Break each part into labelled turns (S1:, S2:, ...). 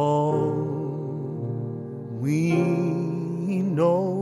S1: all we know.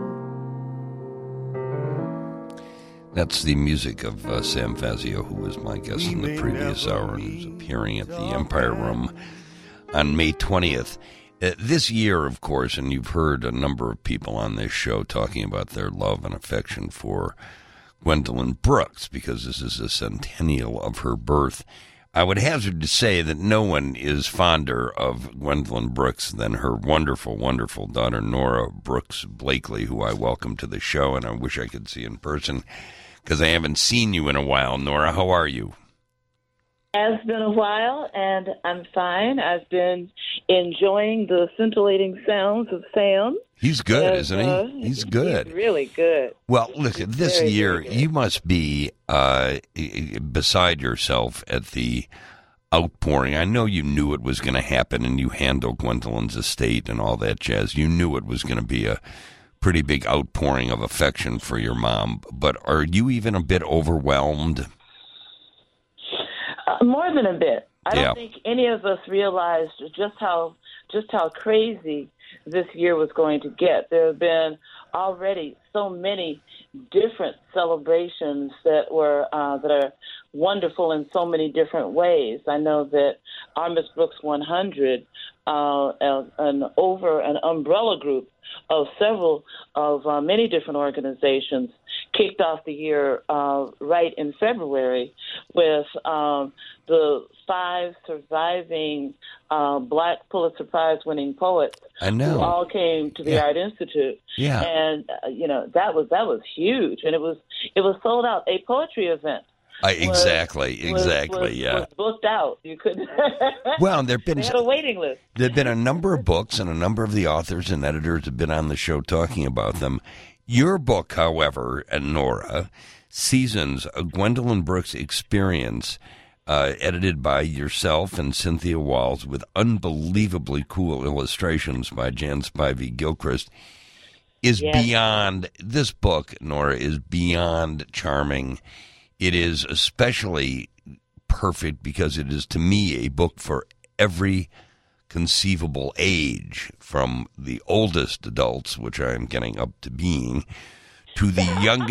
S2: That's the music of Sam Fazio, who was my guest in the previous hour and who's appearing at the Empire Room on May 20th. This year, of course, and you've heard a number of people on this show talking about their love and affection for Gwendolyn Brooks, because this is a centennial of her birth. I would hazard to say that no one is fonder of Gwendolyn Brooks than her wonderful, wonderful daughter, Nora Brooks Blakely, who I welcome to the show, and I wish I could see in person, because I haven't seen you in a while. Nora, how are you?
S3: It's been a while, and I'm fine. I've been enjoying the scintillating sounds of Sam.
S2: He's good, isn't he? He's good.
S3: He's really good.
S2: Well, listen, this year, you must be beside yourself at the outpouring. I know you knew it was going to happen, and you handled Gwendolyn's estate and all that jazz. You knew it was going to be a pretty big outpouring of affection for your mom. But are you even a bit overwhelmed?
S3: More than a bit. I don't think any of us realized just how crazy this year was going to get. There have been already so many different celebrations that are wonderful in so many different ways. I know that our Miss Brooks 100, an umbrella group of many different organizations, kicked off the year right in February with the 5 surviving Black Pulitzer Prize-winning poets who all came to the Art Institute.
S2: Yeah.
S3: And that was huge, and it was sold out. A poetry event.
S2: Exactly.
S3: Was booked out. You couldn't.
S2: Well,
S3: they had a waiting list.
S2: There've been a number of books, and a number of the authors and editors have been on the show talking about them. Your book, however, and Nora, Seasons, a Gwendolyn Brooks Experience, edited by yourself and Cynthia Walls, with unbelievably cool illustrations by Jan Spivey Gilchrist, is beyond. This book, Nora, is beyond charming. It is especially perfect because it is, to me, a book for every conceivable age, from the oldest adults, which I am getting up to being, to the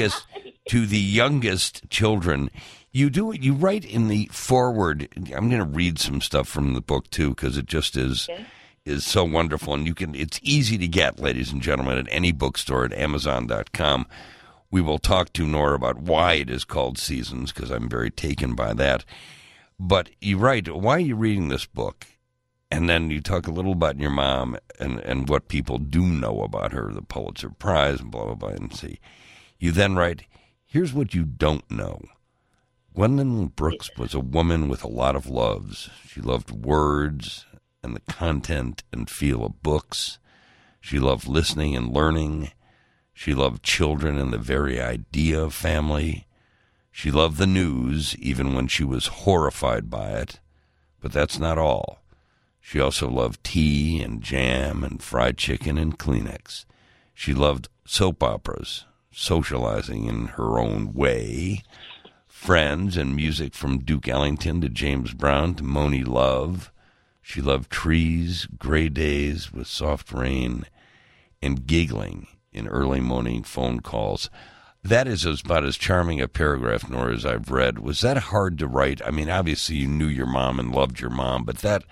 S2: youngest children. You write in the foreword. I'm going to read some stuff from the book too, because it just is so wonderful, and it's easy to get, ladies and gentlemen, at any bookstore at Amazon.com. We will talk to Nora about why it is called Seasons, because I'm very taken by that. But you write, why are you reading this book? And then you talk a little about your mom and what people do know about her, the Pulitzer Prize, and blah, blah, blah, and see. You then write, here's what you don't know. Gwendolyn Brooks was a woman with a lot of loves. She loved words and the content and feel of books. She loved listening and learning. She loved children and the very idea of family. She loved the news, even when she was horrified by it. But that's not all. She also loved tea and jam and fried chicken and Kleenex. She loved soap operas, socializing in her own way, friends and music from Duke Ellington to James Brown to Monie Love. She loved trees, gray days with soft rain, and giggling in early morning phone calls. That is about as charming a paragraph, Nora, as I've read. Was that hard to write? I mean, obviously you knew your mom and loved your mom, but that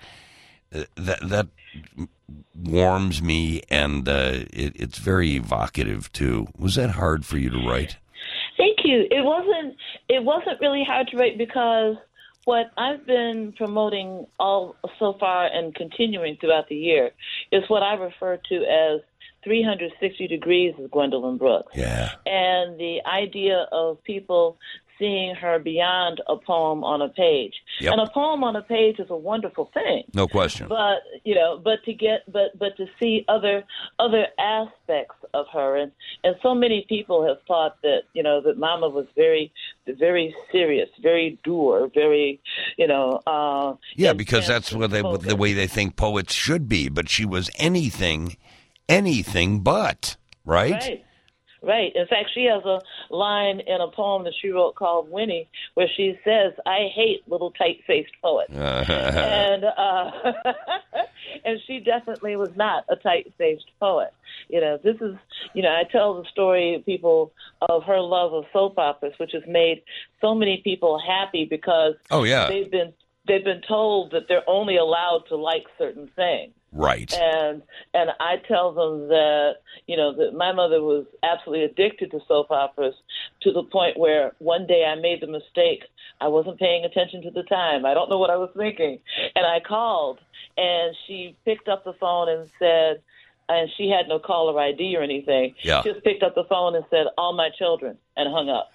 S2: warms me, and it's very evocative too. Was that hard for you to write?
S3: Thank you. It wasn't really hard to write, because what I've been promoting all so far and continuing throughout the year is what I refer to as 360 degrees of Gwendolyn Brooks.
S2: Yeah.
S3: And the idea of people seeing her beyond a poem on a page.
S2: Yep.
S3: And a poem on a page is a wonderful thing.
S2: No question.
S3: But to see other aspects of her, and so many people have thought that that Mama was very, very serious, very dour, very
S2: because that's what the way they think poets should be. But she was anything but, right?
S3: Right. In fact, she has a line in a poem that she wrote called Winnie, where she says, "I hate little tight-faced poets." And And she definitely was not a tight-faced poet. This is, I tell the story, people, of her love of soap operas, which has made so many people happy because they've been told that they're only allowed to like certain things.
S2: Right.
S3: And I tell them that, that my mother was absolutely addicted to soap operas to the point where one day I made the mistake. I wasn't paying attention to the time. I don't know what I was thinking. And I called, and she picked up the phone and said, and she had no caller ID or anything.
S2: Yeah.
S3: She just picked up the phone and said, "All my children," and hung up.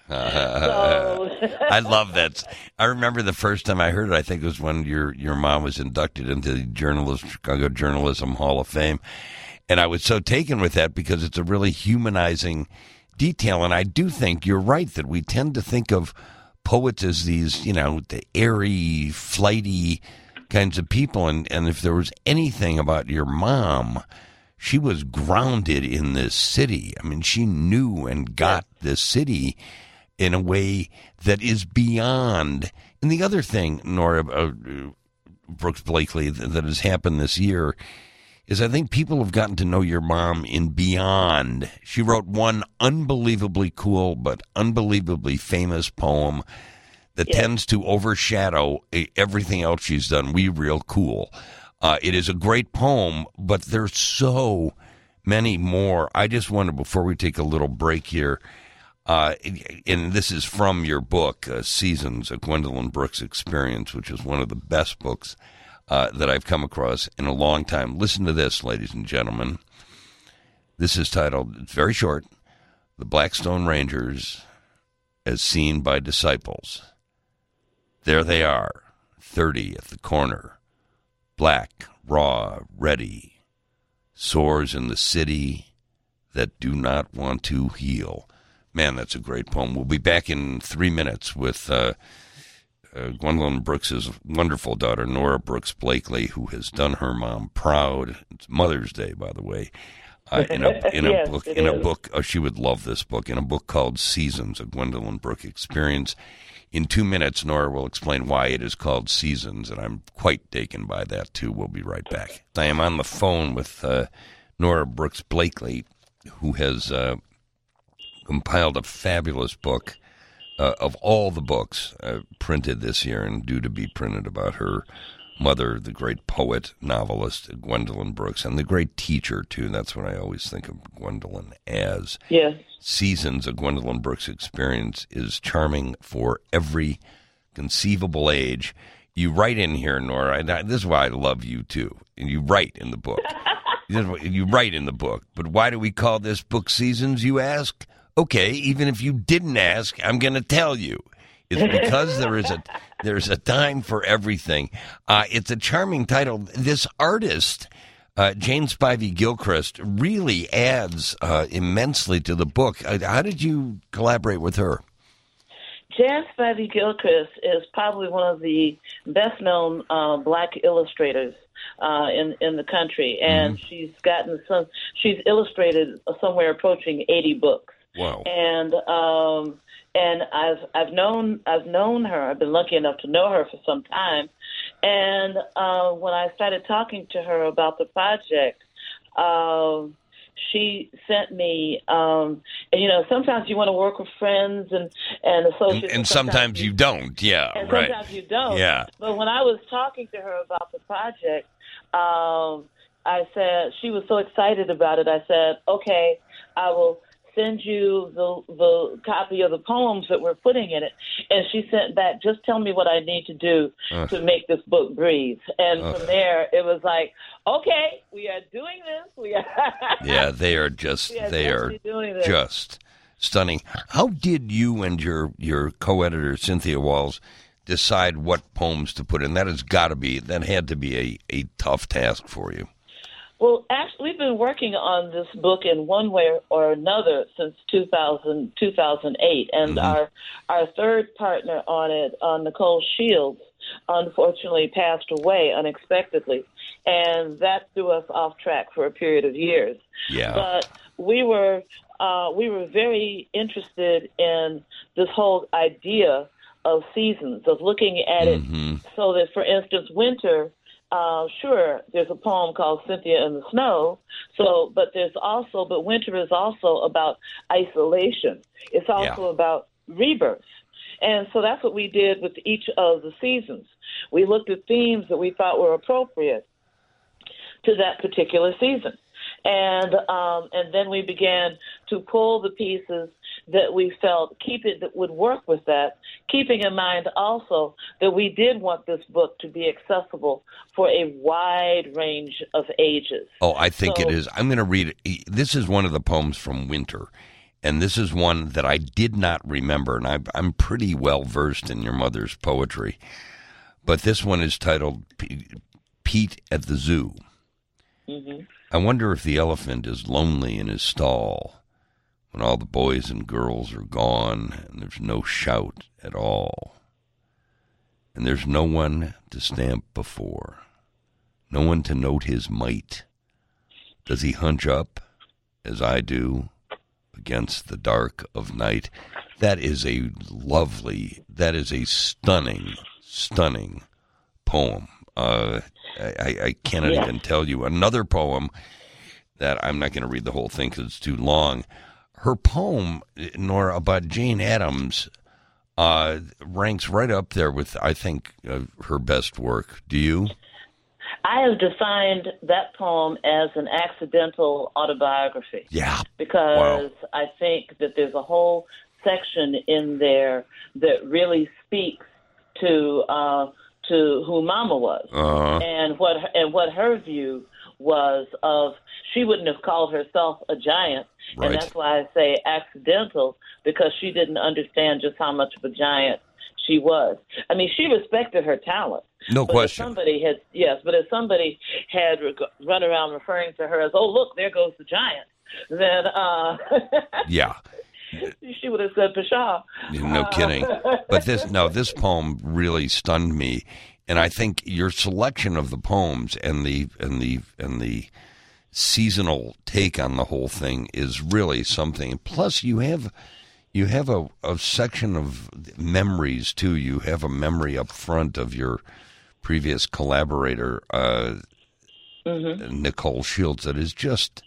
S2: I love that. I remember the first time I heard it, I think it was when your mom was inducted into the Chicago Journalism Hall of Fame. And I was so taken with that because it's a really humanizing detail. And I do think you're right that we tend to think of poets as these, the airy, flighty kinds of people. And if there was anything about your mom, she was grounded in this city. I mean, she knew and got this city in a way that is beyond. And the other thing, Nora Brooks Blakely, that has happened this year is I think people have gotten to know your mom in beyond. She wrote one unbelievably cool but unbelievably famous poem that tends to overshadow everything else she's done. We Real Cool. It is a great poem, but there's so many more. I just wonder, before we take a little break here, and this is from your book, Seasons, A Gwendolyn Brooks Experience, which is one of the best books that I've come across in a long time. Listen to this, ladies and gentlemen. This is titled, it's very short, The Blackstone Rangers as Seen by Disciples. There they are, 30 at the corner. Black, raw, ready, sores in the city that do not want to heal. Man, that's a great poem. We'll be back in 3 minutes with Gwendolyn Brooks' wonderful daughter, Nora Brooks Blakely, who has done her mom proud. It's Mother's Day, by the way. In a book, she would love this book, in a book called Seasons, A Gwendolyn Brooks Experience. In 2 minutes, Nora will explain why it is called Seasons, and I'm quite taken by that, too. We'll be right back. I am on the phone with Nora Brooks Blakely, who has compiled a fabulous book of all the books printed this year and due to be printed about her mother, the great poet, novelist, Gwendolyn Brooks, and the great teacher, too. That's what I always think of Gwendolyn as.
S3: Yes.
S2: Seasons, A Gwendolyn Brooks Experience is charming for every conceivable age. You write in here, Nora, and this is why I love you, too. And you write in the book. You write in the book. But why do we call this book Seasons, you ask? Okay, even if you didn't ask, I'm going to tell you. It's because there's a time for everything. It's a charming title. This artist, Jane Spivey Gilchrist, really adds immensely to the book. How did you collaborate with her?
S3: Jane Spivey Gilchrist is probably one of the best-known black illustrators in the country, and she's illustrated somewhere approaching 80 books.
S2: Wow!
S3: And I've known her. I've been lucky enough to know her for some time. And when I started talking to her about the project, she sent me. And sometimes you want to work with friends and associates,
S2: and sometimes you don't. Yeah,
S3: and
S2: right.
S3: Sometimes you don't.
S2: Yeah.
S3: But when I was talking to her about the project, I said she was so excited about it. I said, "Okay, I will send you the copy of the poems that we're putting in it." And she sent back, "Just tell me what I need to do to make this book breathe." And from there, it was like, okay, we are doing this.
S2: Yeah, they are just just stunning. How did you and your co-editor Cynthia Walls decide what poems to put in? That had to be a tough task for you.
S3: Well, actually, we've been working on this book in one way or another since 2008, and our third partner on it, Nicole Shields, unfortunately passed away unexpectedly, and that threw us off track for a period of years.
S2: Yeah.
S3: But we were very interested in this whole idea of seasons, of looking at it so that, for instance, winter sure, there's a poem called Cynthia in the Snow. So, but winter is also about isolation. It's also about rebirth. And so that's what we did with each of the seasons. We looked at themes that we thought were appropriate to that particular season. And then we began to pull the pieces that we felt that would work with that, keeping in mind also that we did want this book to be accessible for a wide range of ages.
S2: Oh, I think it is. I'm going to read it. This is one of the poems from Winter, and this is one that I did not remember, and I'm pretty well versed in your mother's poetry. But this one is titled Pete at the Zoo. Mm-hmm. I wonder if the elephant is lonely in his stall when all the boys and girls are gone and there's no shout at all. And there's no one to stamp before, no one to note his might. Does he hunch up, as I do, against the dark of night? That is a stunning, stunning poem. I cannot even tell you. Another poem that I'm not going to read the whole thing because it's too long. Her poem, Nora, about Jane Addams, ranks right up there with, I think, her best work. Do you?
S3: I have defined that poem as an accidental autobiography.
S2: Yeah.
S3: Because I think that there's a whole section in there that really speaks to who Mama was, and what her view was of. She wouldn't have called herself a giant, right. And that's why I say accidental, because she didn't understand just how much of a giant she was. I mean, she respected her talent.
S2: No question.
S3: If somebody had run around referring to her as, "Oh, look, there goes the giant," then
S2: yeah.
S3: She would have said Pshaw.
S2: No kidding. But this poem really stunned me, and I think your selection of the poems and the seasonal take on the whole thing is really something. Plus, you have a section of memories too. You have a memory up front of your previous collaborator, Nicole Shields, that is just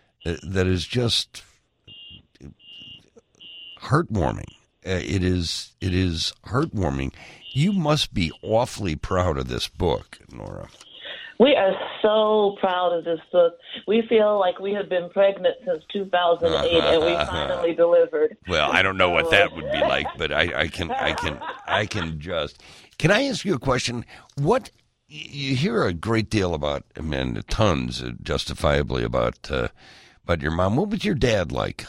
S2: heartwarming. It is heartwarming. You must be awfully proud of this book, Nora.
S3: We are so proud of this book. We feel like we have been pregnant since 2008, and we finally delivered.
S2: Well, I don't know what that would be like, but I can just. Can I ask you a question? What you hear a great deal about, and tons, justifiably about your mom. What was your dad like?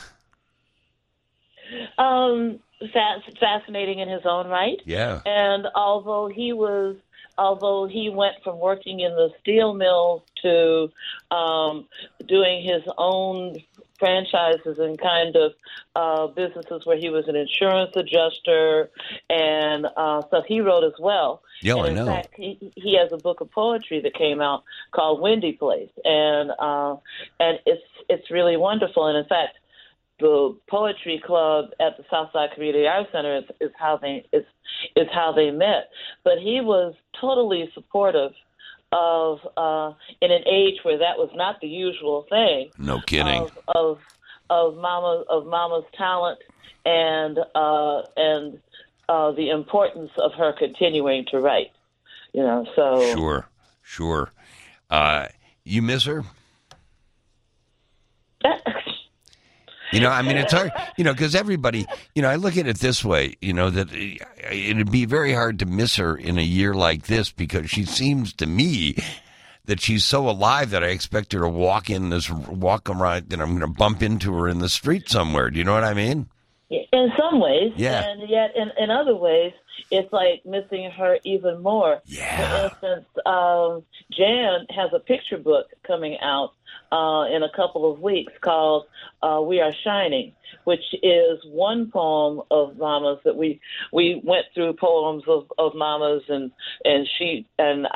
S3: Fascinating in his own right.
S2: Yeah.
S3: And although he went from working in the steel mills to doing his own franchises and kind of businesses where he was an insurance adjuster and stuff, he wrote as well.
S2: Yeah,
S3: and
S2: I know.
S3: In fact, he has a book of poetry that came out called Windy Place, and it's really wonderful. And in fact, the poetry club at the Southside Community Arts Center is how they met. But he was totally supportive of in an age where that was not the usual thing.
S2: No kidding.
S3: Of Mama's talent and the importance of her continuing to write. So
S2: sure. You miss her? I mean, it's hard, because everybody, I look at it this way, that it'd be very hard to miss her in a year like this because she seems to me that she's so alive that I expect her to walk around, that I'm going to bump into her in the street somewhere. Do you know what I mean?
S3: In some ways.
S2: Yeah.
S3: And yet in other ways, it's like missing her even more.
S2: Yeah.
S3: For instance, Jan has a picture book coming out in a couple of weeks called We Are Shining, which is one poem of Mama's that we went through poems of Mama's and I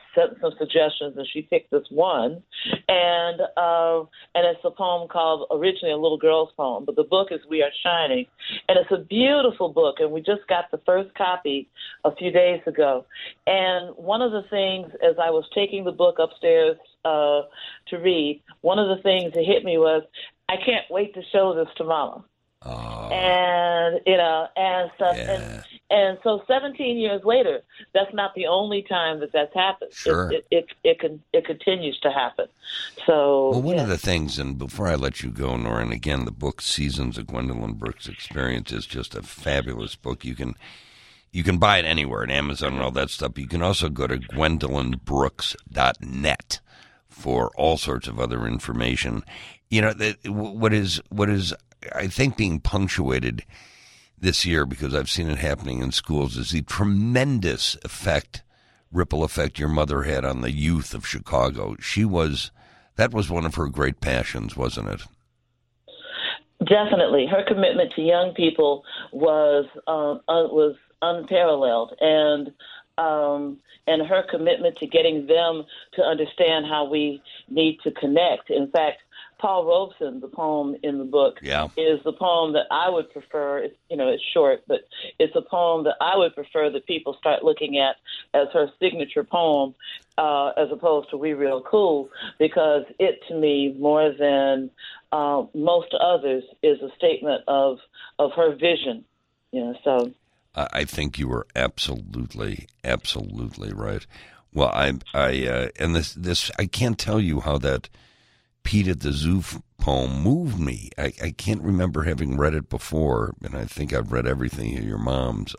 S3: sent some suggestions, and she picked this one, and it's a poem called, originally a little girl's poem, but the book is We Are Shining, and it's a beautiful book, and we just got the first copy a few days ago. And one of the things, as I was taking the book upstairs to read, one of the things that hit me was, I can't wait to show this to Mama.
S2: Oh.
S3: And and stuff,
S2: Yeah.
S3: and so 17 years later, that's not the only time that's happened.
S2: Sure.
S3: It continues to happen. So,
S2: well, one of the things, and before I let you go, Nora, and again, the book Seasons of Gwendolyn Brooks Experience is just a fabulous book. You can buy it anywhere, at Amazon and all that stuff. You can also go to GwendolynBrooks.net for all sorts of other information. You know, what is I think being punctuated this year, because I've seen it happening in schools, is the tremendous ripple effect your mother had on the youth of Chicago. That was one of her great passions, wasn't it?
S3: Definitely. Her commitment to young people was unparalleled, and her commitment to getting them to understand how we need to connect. In fact, Paul Robeson, the poem in the book, is the poem that I would prefer. It's short, but it's a poem that I would prefer that people start looking at as her signature poem, as opposed to We Real Cool, because it, to me, more than most others, is a statement of her vision. So
S2: I think you were absolutely right. Well, and this I can't tell you how that Pete at the Zoo poem moved me. I can't remember having read it before, and I think I've read everything of your mom's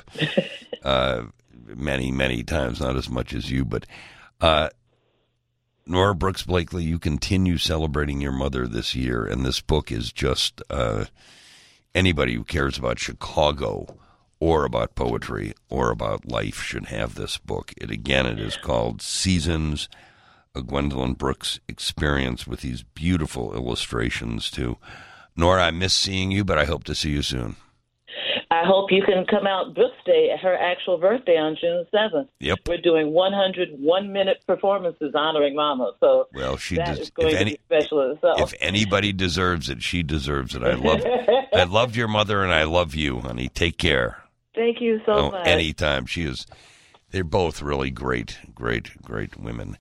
S2: many, many times, not as much as you. But Nora Brooks Blakely, you continue celebrating your mother this year, and this book is just anybody who cares about Chicago or about poetry or about life should have this book. It is called Seasons, a Gwendolyn Brooks Experience, with these beautiful illustrations, too. Nora, I miss seeing you, but I hope to see you soon.
S3: I hope you can come out Brooks Day at her actual birthday on June 7th.
S2: Yep.
S3: We're doing 100 one-minute performances honoring Mama. So
S2: well,
S3: is going to be special in itself.
S2: If anybody deserves it, she deserves it. I loved your mother, and I love you, honey. Take care.
S3: Thank you so much.
S2: Anytime. They're both really great, great, great women.